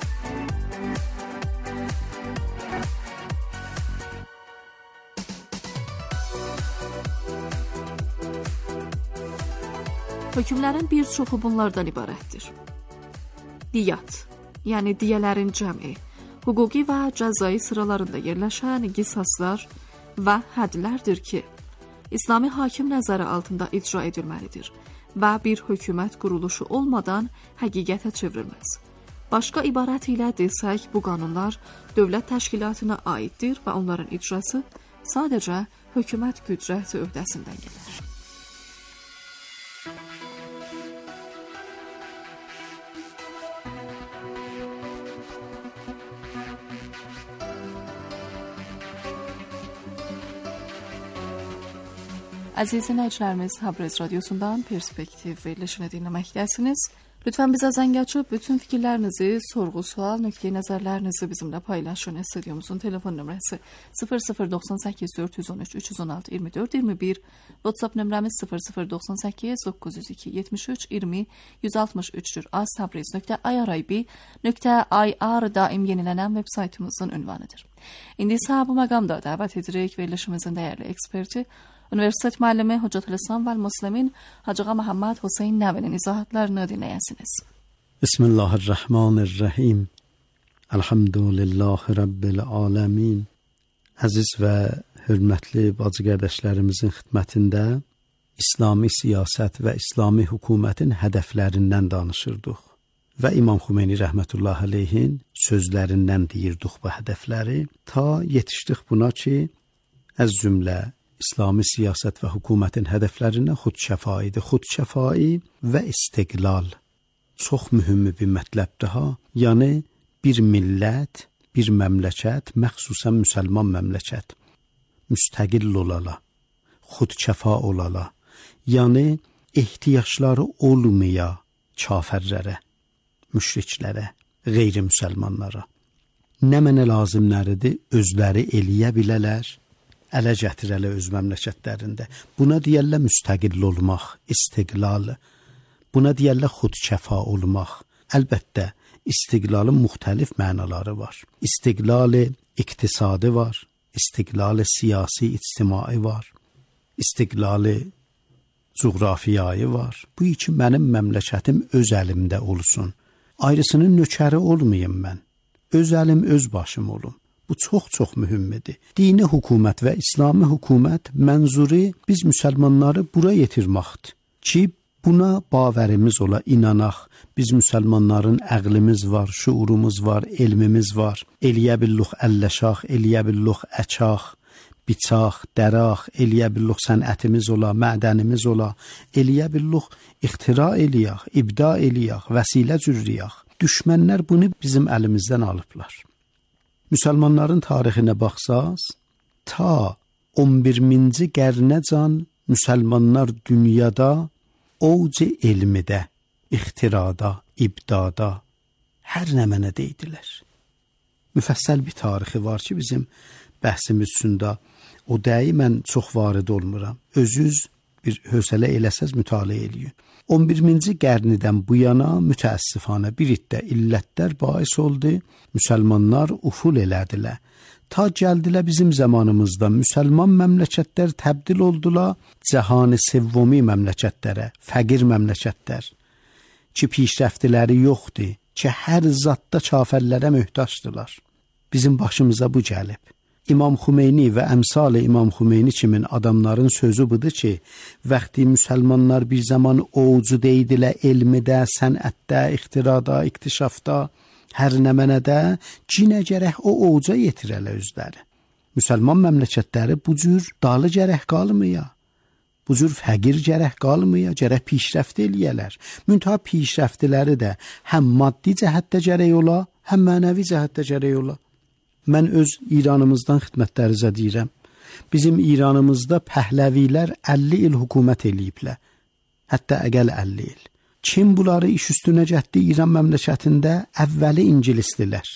Hökmlərin bir çoxu bunlardan ibarətdir. Diyat, yəni diyələrin cəmi, hüquqi və cəzai sıralarında yerləşən qisaslar və hədlərdir ki, İslami hakim nəzəri altında icra edilməlidir və bir hökumət quruluşu olmadan həqiqətə çevrilməz. Başqa ibarət ilə desək, bu qanunlar dövlət təşkilatına aiddir və onların icrası sadəcə hökumət qüdrəti öhdəsindən gəlir. Əziz dinləyicilərimiz, Tabriz radiosundan Perspektiv verilişini dinləməkdəsiniz. Lütfən bizə zəng açıb bütün fikirlərinizi, sorğu, sual, nöqteyi nəzərlərinizi bizimlə paylaşın. Stüdyomuzun telefon nömrəsi 0098 413 316 24 21, WhatsApp nömrəmiz 0098 902 73 20 163-dür. astabriz.irib.ir daim yenilənən veb saytımızın ünvanıdır. İndi isə bu məqamda dəvət edirik verilişimizin dəyərli eksperti, Üniversitet müəllimi Hüccətül-İslam və Müslimin Hacığa Məhəmməd Hüseyn Nəvinin izahatlarını dinləyəsiniz. Bismillahirrahmanirrahim. Elhamdülillahi Rabbil aləmin. Əziz və hörmətli bacı qardaşlarımızın xidmətində İslami siyasət və İslami hökumətin hədəflərindən danışırdıq. Və İmam Xümeyni rəhmətullahi aleyhin sözlərindən deyirdik bu hədəfləri. Ta yetişdik buna ki, az cümlə İslami siyasət və hökumətin hədəflərindən xudşəfaidir. Xudşəfai və istiqlal çox mühüm bir mətləbdir ha. Yəni bir millət, bir məmləkət, məxsusən müsəlman məmləkət müstəqil olala, xudşəfa olala. Yəni ehtiyacları olmaya kafirlərə, müşriklərə, qeyri-müsəlmanlara nə mənə lazımlarıdır, özləri eləyə bilələr, ələ gətirələ öz məmləkətlərində. Buna deyərlər müstəqil olmaq, istiqlal. Buna deyərlər xudkəfa olmaq. Əlbəttə, istiqlalın müxtəlif mənaları var. İstiqlal iqtisadi var, istiqlal siyasi, ictimai var, istiqlal coğrafiyayı var. Bu iki mənim məmləkətim öz əlimdə olsun. Ayrısının nökəri olmayım mən. Öz əlim, öz başım olum. Bu çox mühümdir. Dini hökumət və İslami hökumət mənzuri biz müsəlmanları bura yetirməkdir ki, buna bavərimiz ola, inanaq. Biz müsəlmanların əqlimiz var, şuurumuz var, elmimiz var. Eləyə billuq əlləşaq, eləyə billuq əçaq, biçaq, dəraq, eləyə billuq sənətimiz ola, mədənimiz ola, eləyə billuq ixtira eləyək, ibda eləyək, vəsilə cürriyək. Düşmənlər bunu bizim əlimizdən alıblar. Müsəlmanların tarixinə baxsaz, ta 11-ci qərnəcən müsəlmanlar dünyada ovc elmidə, ixtirada, ibdada hər nə mənə deydilər. Müfəssəl bir tarixi var ki, bizim bəhsimiz üçündə o dəyi mən çox varid olmuram. Özünüz bir hövsələ eləsəz mütaliə eləyin. 11-ci qərnidən bu yana mütəəssifanə bir iddə illətlər bais oldu, müsəlmanlar uful elədilər. Ta gəldilər bizim zamanımızda müsəlman məmləkətlər təbdil oldular cəhani sevvumi məmləkətlərə, fəqir məmləkətlər ki, pişrəftiləri yoxdur, ki, hər zatda kafirlərə möhtaçdılar. Bizim başımıza bu gəlib. İmam Xümeyni və əmsal İmam Xümeyni kimin adamların sözü budur ki, vaxtı müsəlmanlar bir zaman ovcu deydilər elmidə, sənətdə, ixtirada, iktişafda, Hər nə mənədə cinə gərək o oca yetirələ özləri. Müsəlman məmləkətləri bu cür dalı gərək qalmaya, bu cür fəqir gərək qalmaya, gərək pişrəft eləyələr. Müntəha pişrəftiləri də həm maddi cəhətdə gərək ola, həm mənəvi cəhətdə gərək ola. Mən öz İranımızdan xidmətlərinizə deyirəm. Bizim İranımızda Pəhləvilər 50 il hökumət eləyiblər. Hətta əgəl 50 il. Kim bunları iş üstünə gətdi İran məmləkətində? Əvvəli İngilisdilər.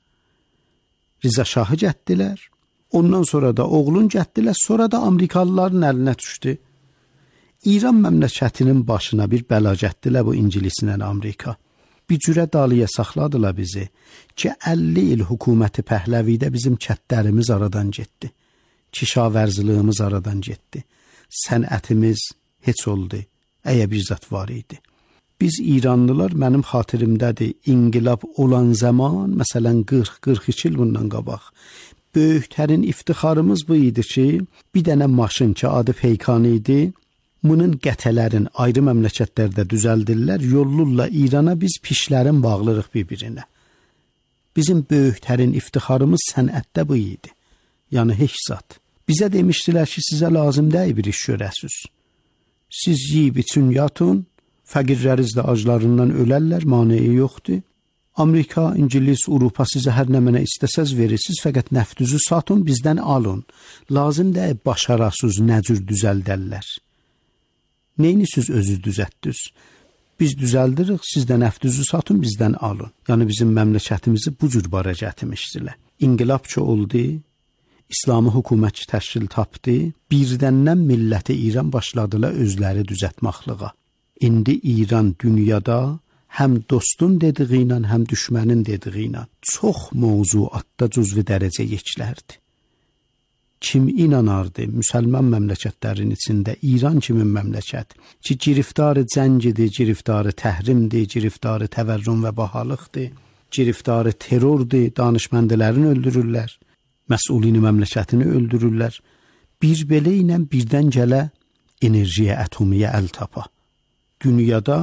Rıza Şahı gətdilər. Ondan sonra da oğlun gətdilər. Sonra da Amerikalıların əlinə düşdü. İran məmləkətinin başına bir bəla gətdilər bu İngilislə Amerika. Bir cürə dalıya saxladılar bizi ki 50 il hökuməti Pəhləvidə bizim kətlərimiz aradan getdi. Kişavərzlığımız aradan getdi. Sənətimiz heç oldu. Əyə bir zat var idi. Biz İranlılar, mənim xatirimdədir, inqilab olan zaman, məsələn 40-42 il bundan qabaq, böyüklərin iftixarımız bu idi ki, bir dənə maşın ki, adı Peykan idi, bunun qətələrin ayrı məmləkətlərdə düzəldirlər, yollurlar İrana, biz pişlərin bağlırıq bir-birinə. Bizim böyüklərin iftixarımız sənətdə bu idi. Yəni heç zat. Bizə demişdilər ki, sizə lazım deyil bir iş görəsiz. Siz yiyib üçün yatın, fəqirləriz də aclarından ölərlər, maneyi yoxdur. Amerika, İngilis, Avropa sizə hər nə mənə istəsəz verirsiniz, fəqət nəftüzü satın, bizdən alın. Lazım deyil başarasız, nəcür düzəldərlər. Neyini siz özü düzəltdiniz? Biz düzəldirik, siz də nəftüzü satın, bizdən alın. Yəni bizim məmləkətimizi bu cür bara gətirmişdilər. İnqilab ki oldu, İslami hökumət təşkil tapdı, birdəndən milləti İran başladılar özləri düzəltməklığa. İndi İran dünyada həm dostun dediyi ilə, həm düşmənin dediyi ilə çox mövzuatda cüzvi dərəcə yeklərdi. Kim inanardı müsəlman məmləkətlərin içində İran kimi məmləkət ki, giriftarı cəngidir, giriftarı təhrimdir, giriftarı təvərrüm və bahalıqdır, giriftarı terrordur, danışməndilərini öldürürlər, məsulini məmləkətini öldürürlər. Bir belə ilə birdən gələ enerjiyə, atomiyə əl tapa. Dünyada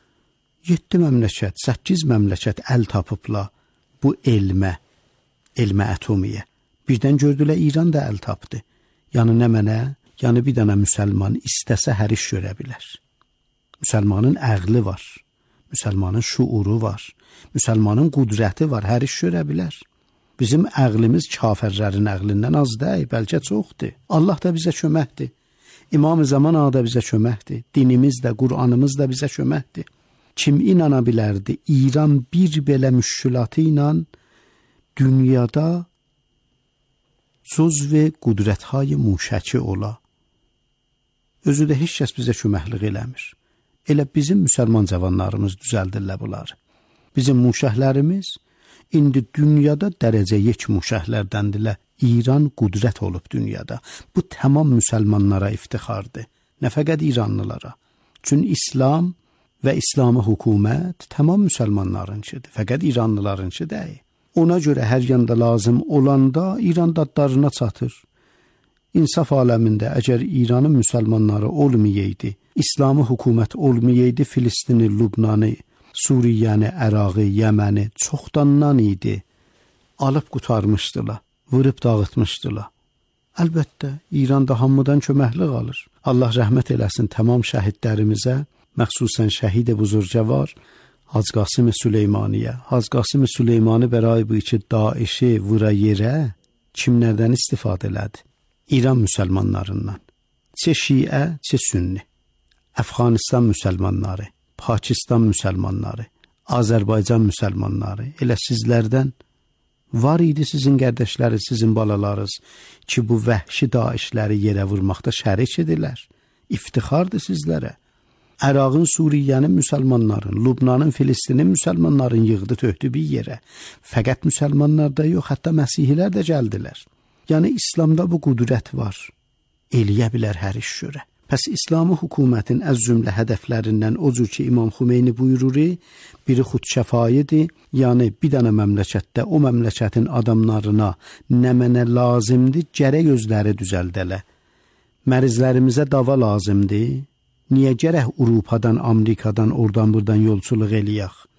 7 məmləkət, 8 məmləkət əl tapıbla bu elmə atomiyə. Birdən gördülər İran da əl tapdı. Yəni nə mənə, yəni bir dənə müsəlman istəsə hər iş görə bilər. Müsəlmanın əqli var, müsəlmanın şuuru var, müsəlmanın qudrəti var, hər iş görə bilər. Bizim əqlimiz kafirlərin əqlindən az deyil, bəlkə çoxdur. Allah da bizə köməkdir. İmam-ı Zaman da bizə köməkdir. Dinimiz də, Qur'anımız da bizə köməkdir. Kim inana bilərdi? İran bir belə müşkülatı ilə dünyada cüzv qudrəthay muşəki ola. Özü də heç kəs bizə köməklik eləmir. Elə bizim müsəlman cavanlarımız düzəldirlər bunları. Bizim muşəhlərimiz indi dünyada dərəcə yek muşəhlərdəndirlər. İran qudrət olub dünyada. Bu tamam müsəlmanlara iftixardır. Nə fəqət İranlılara. Çünki İslam və İslami hökumət tamam müsəlmanlarınçıdır. Fəqət İranlılarınçı deyil. Ona görə hər yanda lazım olanda İran dadlarına çatır. İnsaf aləmində əgər İranın müsəlmanları olmayaydı, İslami hökumət olmayaydı, Filistini, Lübnanı, Suriyəni, Ərağı, Yəməni çoxdandan idi. Alıb qutarmışdılar, vurub dağıtmışdılar. Əlbəttə, İranda hamıdan köməklik alır. Allah rəhmət eləsin tamam şəhidlərimizə, məxsusən şəhid-i buzurgəvar Hacı Qasım Süleymaniyə. Hacı Qasım Süleymani bəray bu iki Daişi vura yerə kimlərdən istifadə elədi? İran müsəlmanlarından. Çə Şiə, çə Sünni. Əfqanistan müsəlmanları, Pakistan müsəlmanları, Azərbaycan müsəlmanları. Elə sizlərdən var idi sizin qardaşlarınız, sizin balalarınız ki, bu vəhşi Daişləri yerə vurmaqda şərik edirlər. İftixardır sizlərə. Ərağın, Suriyənin müsəlmanların, Lübnanın, Filistinin müsəlmanların yığdı töhdü bir yerə. Fəqət müsəlmanlar da yox, hətta məsihilər də gəldilər. Yəni İslamda bu qudrət var. Eləyə bilər hər iş görə. Pəs İslami hökumətin əz cümlə hədəflərindən o cür ki İmam Xümeyni buyurur, biri xudşəfaidir, yəni bir dənə məmləkətdə o məmləkətin adamlarına nə mənə lazımdır, gərək özləri düzəldələ. Mərizlərimizə dava lazımdır. Niyə gərək Avropadan, Amerikadan, oradan buradan yolçuluq eləyək?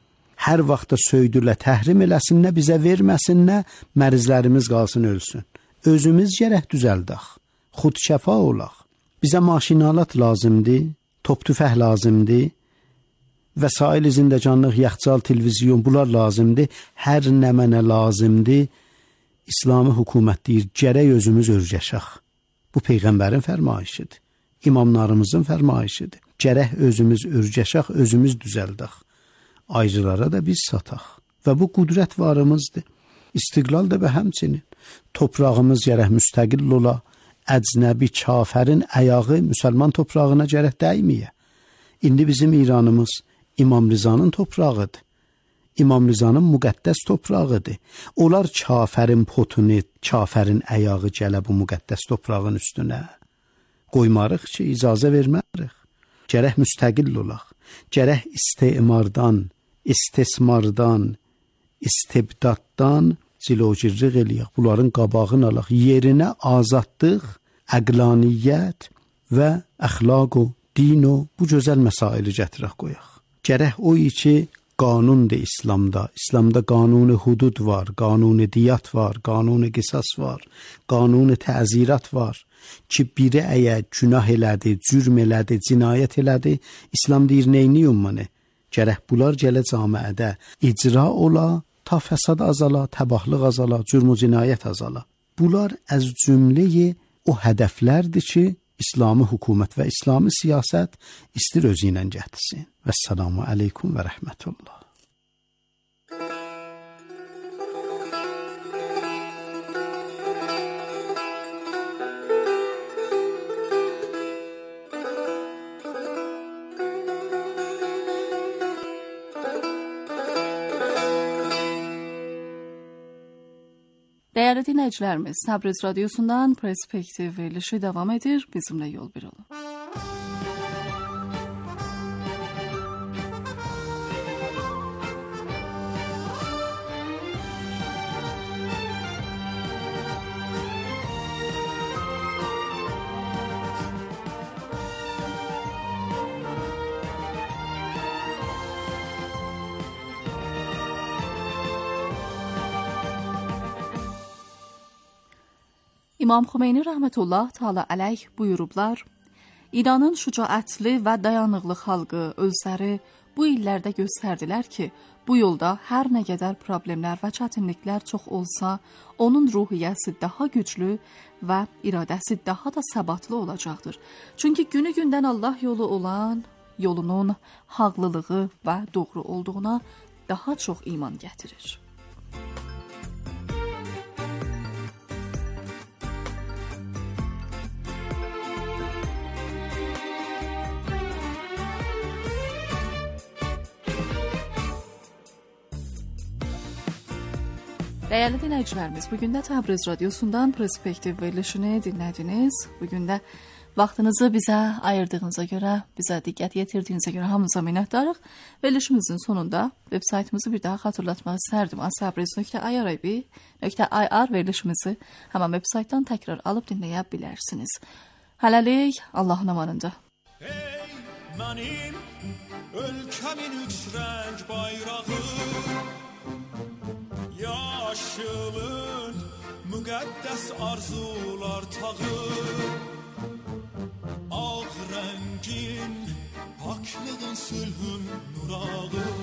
hər vaxtda söydürlə təhrim eləsin, nə bizə verməsin, nə mərizlərimiz qalsın ölsün. Özümüz gərək düzəldək, xudşəfa olaq. Bizə maşinalat lazımdır, top tüfəh lazımdır, vəsail zindəcanlıq, yaxcal, televizyon, bunlar lazımdır. Hər nə mənə lazımdır, İslami hökumət deyir, gərək özümüz örgəşək. Bu Peyğəmbərin fərmayişidir, imamlarımızın fərmayişidir. Gərək özümüz örgəşək, özümüz düzəldək. Ayrılara da biz sataq. Və bu qudrət varımızdır. İstiqlal da və həmçinin. Toprağımız gərək müstəqil ola, əcnəbi kafərin əyağı müsəlman toprağına gərək dəyməyə. İndi bizim İranımız İmam Rizanın toprağıdır. İmam Rizanın müqəddəs toprağıdır. Onlar kafərin potunu, kafərin əyağı gələ bu müqəddəs toprağın üstünə. Qoymarıq ki, icazə vermərik. Gərək müstəqil olaq. Gərək istemardan, istismardan, istibdaddan cilogirlik eləyək. Bunların qabağını alaq. Yerinə azadlıq, əqlaniyyət və əxlaq o, din o, bu gözəl məsaili gətirək qoyaq. Gərək o ki, qanundur İslamda. İslamda qanuni hudud var, qanuni diyat var, qanuni qisas var, qanuni təzirat var. Ki, biri əgər günah elədi, cürm elədi, cinayət elədi, İslam deyir, neyni ummanı? Gərək bunlar gələ camiədə icra ola, ta fəsad azala, təbahlıq azala, cürm və cinayət azala. Bunlar az cümləyi o hədəflərdir ki, İslami hökumət və İslami siyasət istir özü ilə gətirsin. Vəssalamu aleykum və rəhmətullah. Değerli dinleyicilerimiz, Təbriz Radyosu'ndan Perspektiv verilişi devam edir. Bizimle yol bir olun. İmam Xomeyni rəhmətullah təala əleyh buyurublar, İranın şücaətli və dayanıqlı xalqı özləri bu illərdə göstərdilər ki, bu yolda hər nə qədər problemlər və çətinliklər çox olsa, onun ruhiyyəsi daha güclü və iradəsi daha da səbatlı olacaqdır. Çünki günü-gündən Allah yolu olan, yolunun haqlılığı və doğru olduğuna daha çox iman gətirir. Değerli dinleyicilerimiz, bugün de Təbriz Radyosu'ndan Perspektiv verilişini dinlediniz. Bugün de vaxtınızı bizə ayırdığınıza görə, bizə diqqət yetirdiyinizə görə hamınıza minnətdarıq. Verilişimizin sonunda web saytımızı bir daha xatırlatmaq istərdim. asabriz.irib.ir verilişimizi həmən web saytdan təkrar alıb dinləyə bilərsiniz. Hələlik, Allahın amanında. Ey mənim ölkəmin üç rəng bayrağı, yaşılın müqəddəs arzular tağı, ağ rəngin paklığın sülhün nurağı.